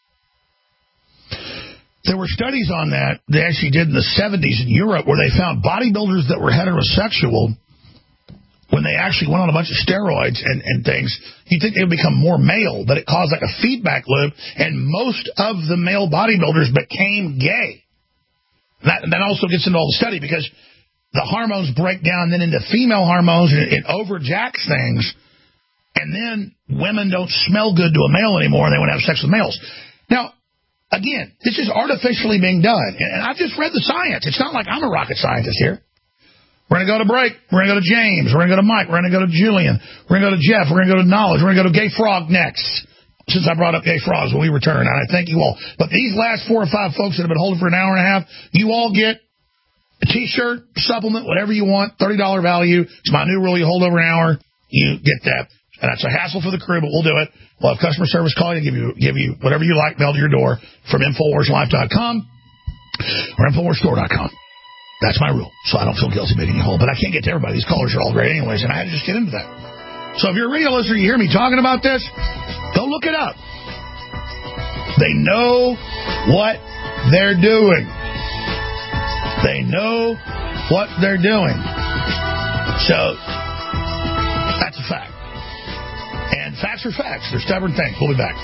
There were studies on that they actually did in the seventies in Europe where they found bodybuilders that were heterosexual. When they actually went on a bunch of steroids and, and things, you'd think they would become more male, but it caused like a feedback loop, and most of the male bodybuilders became gay. That, that also gets into all the study, because the hormones break down then into female hormones, and it, it overjacks things, and then women don't smell good to a male anymore, and they want to have sex with males. Now, again, this is artificially being done, and, and I've just read the science. It's not like I'm a rocket scientist here. We're going to go to break. We're going to go to James. We're going to go to Mike. We're going to go to Julian. We're going to go to Jeff. We're going to go to Knowledge. We're going to go to Gay Frog next, since I brought up Gay Frogs when we return. And I thank you all. But these last four or five folks that have been holding for an hour and a half, you all get a T-shirt, supplement, whatever you want, thirty dollars value. It's my new rule. You hold over an hour, you get that. And that's a hassle for the crew, but we'll do it. We'll have customer service call you, give you, give you whatever you like mailed to your door from Infowars Life dot com or Infowars Store dot com. That's my rule, so I don't feel guilty making you whole. But I can't get to everybody. These callers are all great anyways, and I had to just get into that. So if you're a radio listener, you hear me talking about this, go look it up. They know what they're doing. They know what they're doing. So that's a fact. And facts are facts. They're stubborn things. We'll be back.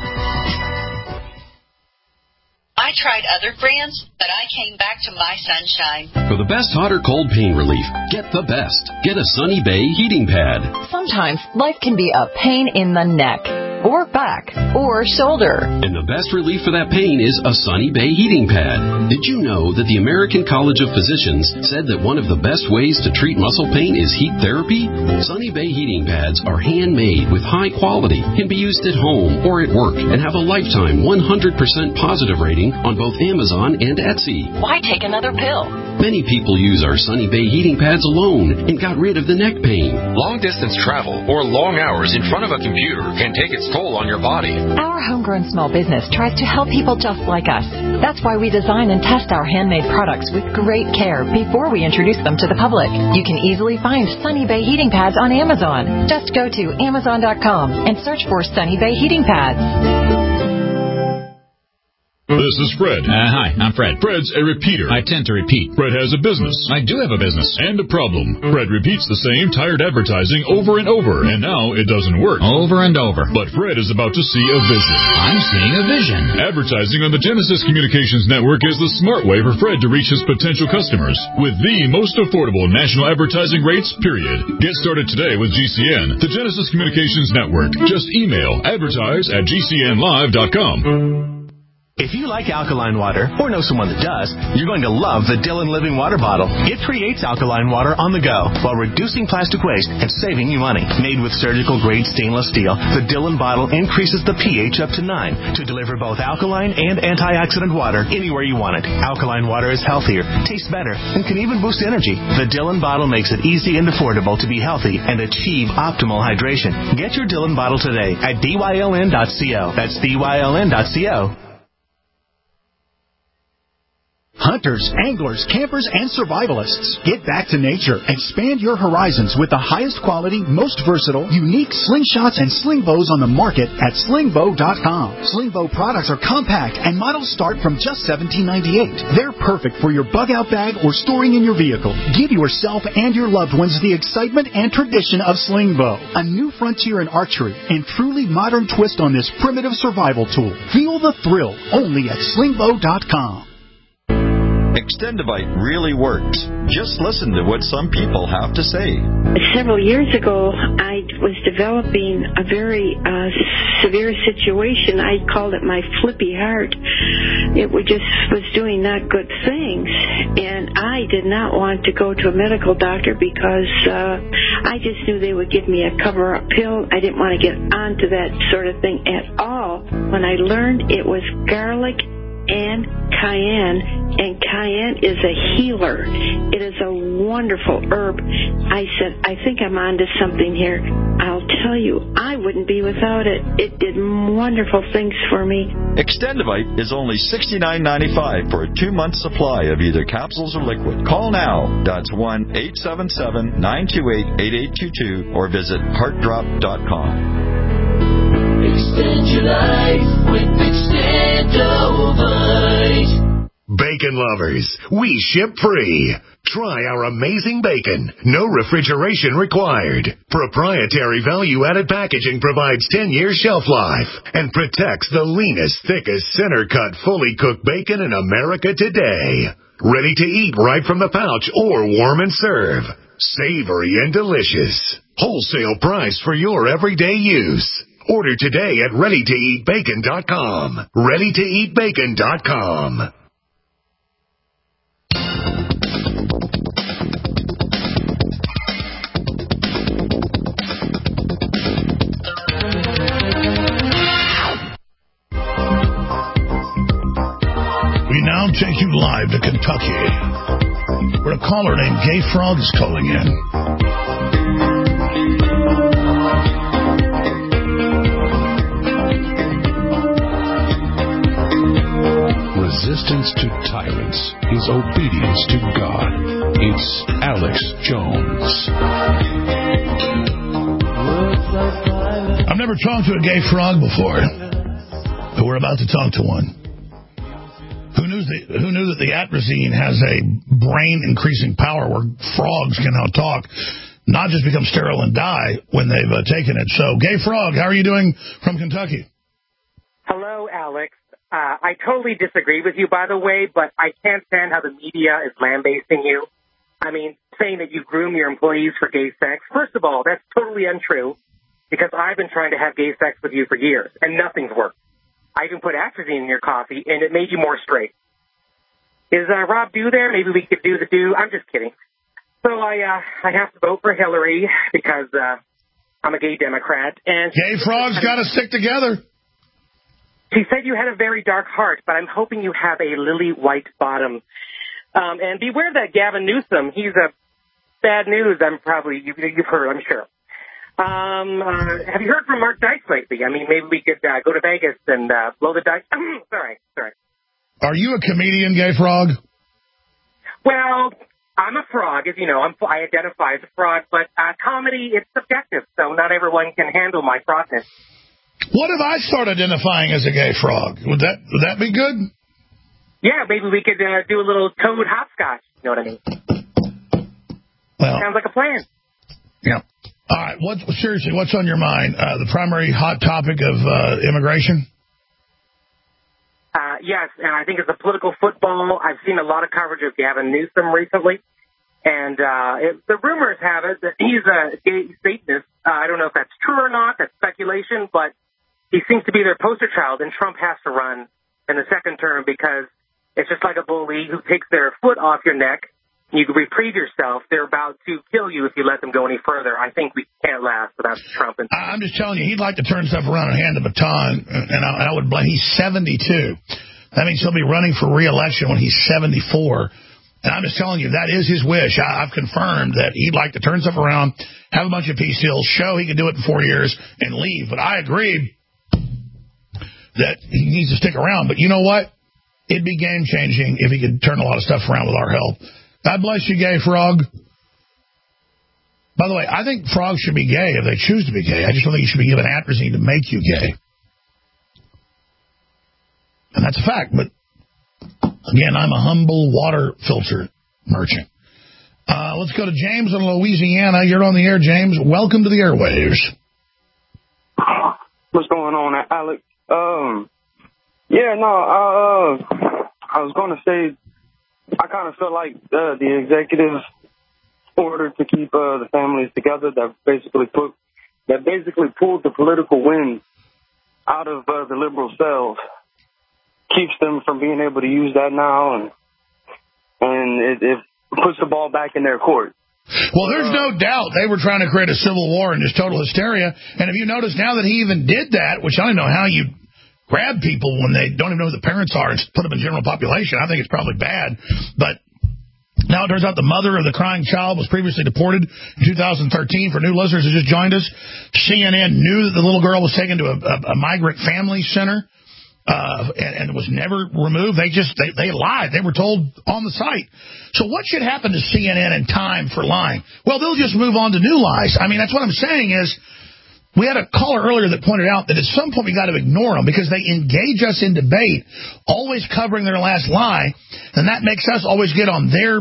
I tried other brands, but I came back to My Sunshine. For the best hot or cold pain relief, get the best. Get a Sunny Bay heating pad. Sometimes life can be a pain in the neck, or back, or shoulder. And the best relief for that pain is a Sunny Bay heating pad. Did you know that the American College of Physicians said that one of the best ways to treat muscle pain is heat therapy? Sunny Bay heating pads are handmade with high quality, can be used at home or at work, and have a lifetime one hundred percent positive rating on both Amazon and Etsy. Why take another pill? Many people use our Sunny Bay heating pads alone and got rid of the neck pain. Long-distance travel or long hours in front of a computer can take its toll on your body. Our homegrown small business tries to help people just like us. That's why we design and test our handmade products with great care before we introduce them to the public. You can easily find Sunny Bay heating pads on Amazon. Just go to Amazon dot com and search for Sunny Bay heating pads. This is Fred. Uh, hi, I'm Fred. Fred's a repeater. I tend to repeat. Fred has a business. I do have a business. And a problem. Fred repeats the same tired advertising over and over, and now it doesn't work. Over and over. But Fred is about to see a vision. I'm seeing a vision. Advertising on the Genesis Communications Network is the smart way for Fred to reach his potential customers with the most affordable national advertising rates, period. Get started today with G C N, the Genesis Communications Network. Just email advertise at G C N live dot com. If you like alkaline water, or know someone that does, you're going to love the Dillon Living Water Bottle. It creates alkaline water on the go while reducing plastic waste and saving you money. Made with surgical-grade stainless steel, the Dillon bottle increases the pH up to nine to deliver both alkaline and antioxidant water anywhere you want it. Alkaline water is healthier, tastes better, and can even boost energy. The Dillon bottle makes it easy and affordable to be healthy and achieve optimal hydration. Get your Dillon bottle today at D Y L N dot co. That's D Y L N dot co. Hunters, anglers, campers, and survivalists. Get back to nature. Expand your horizons with the highest quality, most versatile, unique slingshots and sling bows on the market at sling bow dot com. Sling bow products are compact and models start from just seventeen ninety-eight. They're perfect for your bug out bag or storing in your vehicle. Give yourself and your loved ones the excitement and tradition of sling bow. A new frontier in archery and truly modern twist on this primitive survival tool. Feel the thrill only at sling bow dot com. Extendivite really works. Just listen to what some people have to say. Several years ago, I was developing a very uh, severe situation. I called it my flippy heart. It was just was doing not good things, and I did not want to go to a medical doctor because uh, I just knew they would give me a cover-up pill. I didn't want to get onto that sort of thing at all. When I learned it was garlic and cayenne, and cayenne is a healer. It is a wonderful herb. I said, I think I'm onto something here. I'll tell you, I wouldn't be without it. It did wonderful things for me. Extendivite is only sixty-nine ninety-five for a two-month supply of either capsules or liquid. Call now. That's one eight seven seven, nine two eight, eight eight two two or visit heart drop dot com. Extend your life with Extendovite. Bacon lovers, we ship free. Try our amazing bacon. No refrigeration required. Proprietary value-added packaging provides ten years shelf life and protects the leanest, thickest, center-cut, fully cooked bacon in America today. Ready to eat right from the pouch or warm and serve. Savory and delicious. Wholesale price for your everyday use. Order today at ready to eat bacon dot com. ready to eat bacon dot com. We now take you live to Kentucky, where a caller named Gay Frog is calling in. Resistance to tyrants is obedience to God. It's Alex Jones. I've never talked to a gay frog before, but we're about to talk to one. Who knew, the, who knew that the atrazine has a brain-increasing power where frogs can now talk, not just become sterile and die when they've uh, taken it. So, Gay Frog, how are you doing from Kentucky? Hello, Alex. Uh, I totally disagree with you, by the way, but I can't stand how the media is lambasting you. I mean, saying that you groom your employees for gay sex. First of all, that's totally untrue, because I've been trying to have gay sex with you for years, and nothing's worked. I even put atrazine in your coffee, and it made you more straight. Is uh, Rob Dew there? Maybe we could do the do. I'm just kidding. So I uh, I have to vote for Hillary because uh, I'm a gay Democrat. And gay frogs got to stick together. She said you had a very dark heart, but I'm hoping you have a lily white bottom. Um, and beware that Gavin Newsom. He's a bad news. I'm probably you, you've heard. I'm sure. Um, uh, have you heard from Mark Dice lately? I mean, maybe we could uh, go to Vegas and uh, blow the dice. sorry, sorry. Are you a comedian, Gay Frog? Well, I'm a frog, as you know. I'm, I identify as a frog, but uh, comedy, it's subjective, so not everyone can handle my frogness. What if I start identifying as a gay frog? Would that would that be good? Yeah, maybe we could uh, do a little toad hopscotch. You know what I mean? Well, sounds like a plan. Yeah. All right. What seriously? What's on your mind? Uh, the primary hot topic of uh, immigration. Uh, yes, and I think it's a political football. I've seen a lot of coverage of Gavin Newsom recently, and uh, it, the rumors have it that he's a gay Satanist. Uh, I don't know if that's true or not. That's speculation, but he seems to be their poster child, and Trump has to run in the second term because it's just like a bully who takes their foot off your neck. You can reprieve yourself. They're about to kill you if you let them go any further. I think we can't last without Trump. And I'm just telling you, he'd like to turn stuff around and hand the baton, and I, and I would blame. He's seventy-two. That means he'll be running for re-election when he's seventy-four. And I'm just telling you, that is his wish. I, I've confirmed that he'd like to turn stuff around, have a bunch of peace deals, show he can do it in four years, and leave. But I agree that he needs to stick around. But you know what? It'd be game-changing if he could turn a lot of stuff around with our help. God bless you, gay frog. By the way, I think frogs should be gay if they choose to be gay. I just don't think you should be given atrazine to make you gay. And that's a fact. But, again, I'm a humble water filter merchant. Uh, let's go to James in Louisiana. You're on the air, James. Welcome to the airwaves. What's going on, Alex? Um, yeah, no, I, uh, I was going to say, I kind of feel like uh, the executive order to keep uh, the families together that basically put that basically pulled the political wind out of uh, the liberal cells keeps them from being able to use that now, and and it, it puts the ball back in their court. Well, there's no doubt they were trying to create a civil war and just total hysteria. And if you notice now that he even did that, which I don't know how you grab people when they don't even know who the parents are and put them in general population. I think it's probably bad. But now it turns out the mother of the crying child was previously deported in two thousand thirteen. For new listeners who just joined us, C N N knew that the little girl was taken to a, a, a migrant family center uh, and, and was never removed. They just they, they lied. They were told on the site. So what should happen to C N N and Time for lying? Well, they'll just move on to new lies. I mean, that's what I'm saying is, we had a caller earlier that pointed out that at some point we got to ignore them because they engage us in debate, always covering their last lie, and that makes us always get on their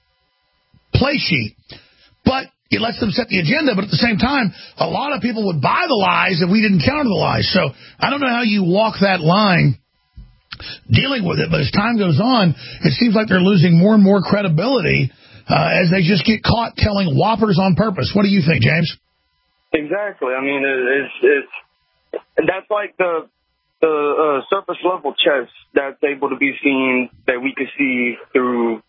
play sheet. But it lets them set the agenda, but at the same time, a lot of people would buy the lies if we didn't counter the lies. So I don't know how you walk that line dealing with it, but as time goes on, it seems like they're losing more and more credibility uh, as they just get caught telling whoppers on purpose. What do you think, James? Exactly. I mean, it's it's and that's like the the uh, surface level chess that's able to be seen that we could see through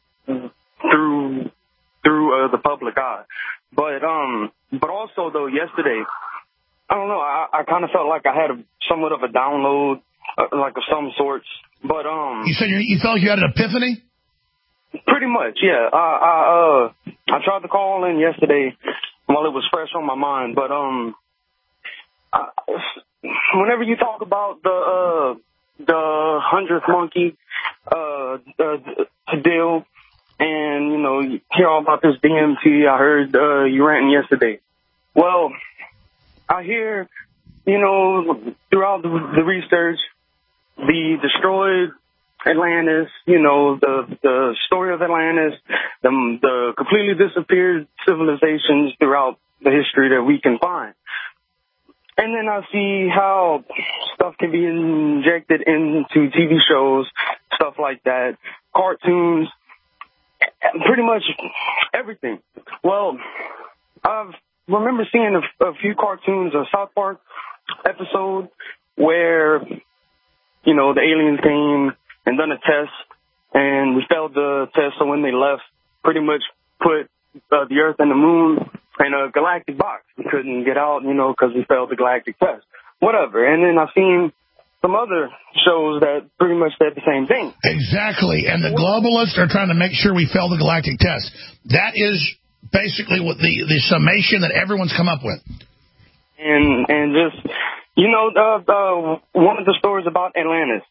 through through uh, the public eye. But um, but also though, yesterday, I don't know. I, I kind of felt like I had a, somewhat of a download, uh, like of some sorts. But um, you said you, you felt like you had an epiphany. Pretty much, yeah. I I, uh, I tried to call in yesterday while it was fresh on my mind, but um, I, whenever you talk about the uh, the hundredth monkey uh, uh, deal, and you know, you hear all about this D M T, I heard uh, you ranting yesterday. Well, I hear, you know, throughout the, the research, the destroyed Atlantis, you know, the the story of Atlantis, the, the completely disappeared civilizations throughout the history that we can find. And then I see how stuff can be injected into T V shows, stuff like that, cartoons, pretty much everything. Well, I remember seeing a, a few cartoons, a South Park episode where, you know, the aliens came and done a test, and we failed the test, so when they left, pretty much put uh, the Earth and the Moon in a galactic box. We couldn't get out, you know, because we failed the galactic test. Whatever. And then I've seen some other shows that pretty much said the same thing. Exactly. And the globalists are trying to make sure we fail the galactic test. That is basically what the, the summation that everyone's come up with. And and just, you know, uh, uh, one of the stories about Atlantis,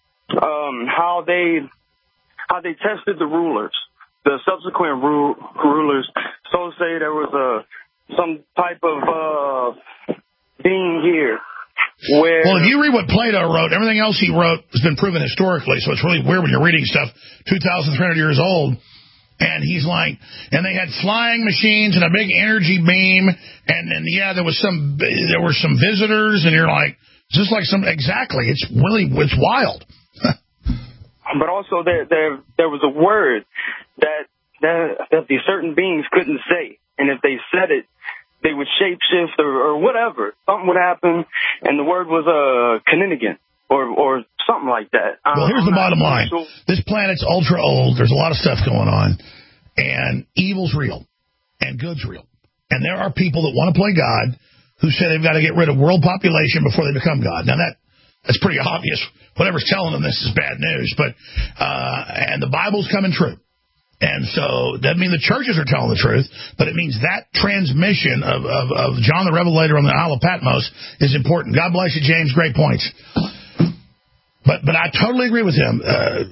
um, how they how they tested the rulers, the subsequent ru- rulers. So say there was a some type of uh, being here where... Well, if you read what Plato wrote, everything else he wrote has been proven historically, so it's really weird when you're reading stuff two thousand three hundred years old, and he's like, and they had flying machines and a big energy beam, and then, yeah, there was some, there were some visitors, and you're like, is this like some, exactly, it's really, it's wild. But also there, there, there was a word that, that, that these certain beings couldn't say, and if they said it, they would shapeshift or, or whatever. Something would happen, and the word was uh, Kanigan or or something like that. Well, here's I'm the bottom line. Sure. This planet's ultra old. There's a lot of stuff going on, and evil's real, and good's real. And there are people that want to play God who say they've got to get rid of world population before they become God. Now, that that's pretty obvious. Whatever's telling them this is bad news, but uh, and the Bible's coming true. And so that means the churches are telling the truth, but it means that transmission of, of, of John the Revelator on the Isle of Patmos is important. God bless you, James. Great points. But but I totally agree with him. Uh,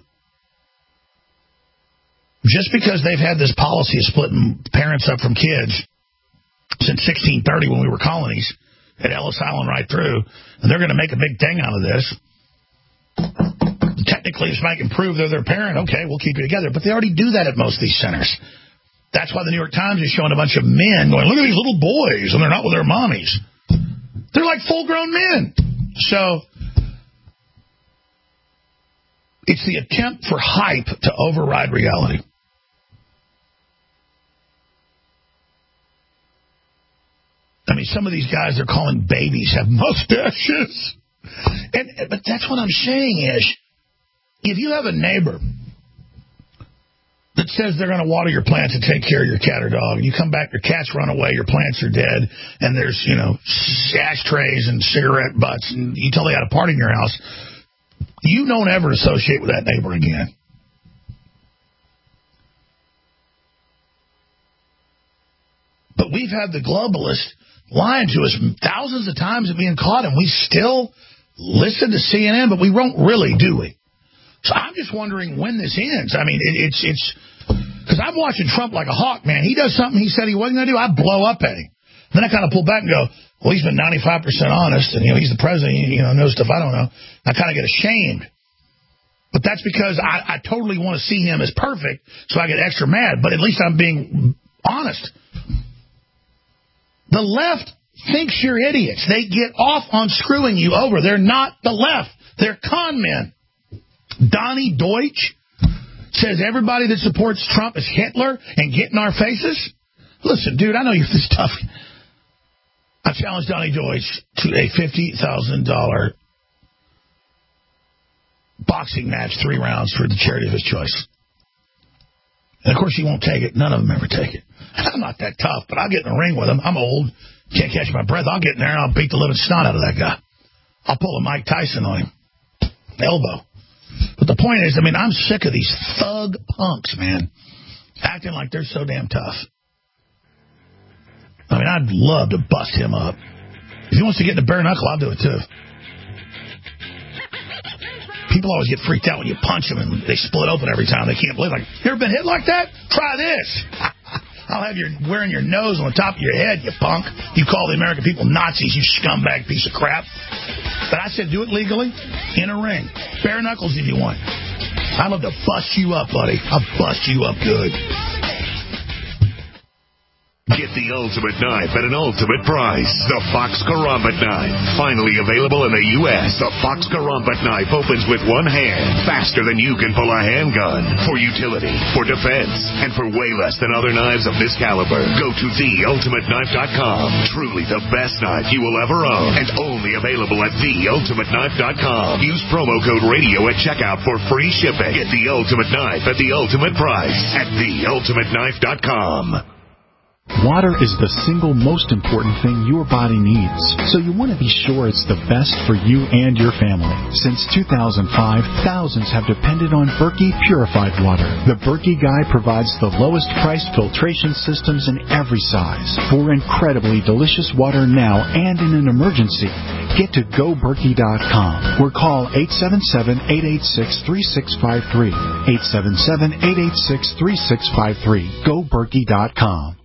just because they've had this policy of splitting parents up from kids since sixteen thirty when we were colonies at Ellis Island right through, and they're going to make a big thing out of this. Technically, if somebody can prove they're their parent, okay, we'll keep you together. But they already do that at most of these centers. That's why the New York Times is showing a bunch of men going, look at these little boys, and they're not with their mommies. They're like full-grown men. So it's the attempt for hype to override reality. I mean, some of these guys they're calling babies have mustaches. And but that's what I'm saying is, if you have a neighbor that says they're going to water your plants and take care of your cat or dog, and you come back, your cat's run away, your plants are dead, and there's, you know, ashtrays and cigarette butts, and you tell they had a party in your house, you don't ever associate with that neighbor again. But we've had the globalists lying to us thousands of times and being caught, and we still listen to C N N, but we won't really, do we? So I'm just wondering when this ends. I mean, it, it's it's because I'm watching Trump like a hawk, man. He does something he said he wasn't going to do, I blow up at him. Then I kind of pull back and go, well, he's been ninety-five percent honest, and you know he's the president. You know, knows stuff I don't know. I kind of get ashamed, but that's because I, I totally want to see him as perfect, so I get extra mad. But at least I'm being honest. The left thinks you're idiots. They get off on screwing you over. They're not the left. They're con men. Donnie Deutsch says everybody that supports Trump is Hitler and get in our faces. Listen, dude, I know you this stuff. I challenged Donnie Deutsch to a fifty thousand dollars boxing match, three rounds for the charity of his choice. And, of course, he won't take it. None of them ever take it. I'm not that tough, but I'll get in the ring with him. I'm old. Can't catch my breath. I'll get in there and I'll beat the living snot out of that guy. I'll pull a Mike Tyson on him. Elbow. But the point is, I mean, I'm sick of these thug punks, man, acting like they're so damn tough. I mean, I'd love to bust him up. If he wants to get in the bare knuckle, I'll do it too. People always get freaked out when you punch them and they split open every time. They can't believe, like, you ever been hit like that? Try this. I'll have you wearing your nose on the top of your head, you punk. You call the American people Nazis, you scumbag piece of crap. But I said do it legally in a ring. Bare knuckles if you want. I'd love to bust you up, buddy. I'll bust you up good. Get the ultimate knife at an ultimate price. The Fox Karambit knife. Finally available in the U S The Fox Karambit knife opens with one hand, faster than you can pull a handgun. For utility, for defense, and for way less than other knives of this caliber. Go to the ultimate knife dot com. Truly the best knife you will ever own. And only available at the ultimate knife dot com. Use promo code radio at checkout for free shipping. Get the ultimate knife at the ultimate price at the ultimate knife dot com. Water is the single most important thing your body needs, so you want to be sure it's the best for you and your family. Since two thousand five, thousands have depended on Berkey purified water. The Berkey Guy provides the lowest priced filtration systems in every size for incredibly delicious water now and in an emergency. Get to go berkey dot com or call eight seven seven, eight eight six, three six five three. eight seven seven, eight eight six, three six five three. go berkey dot com.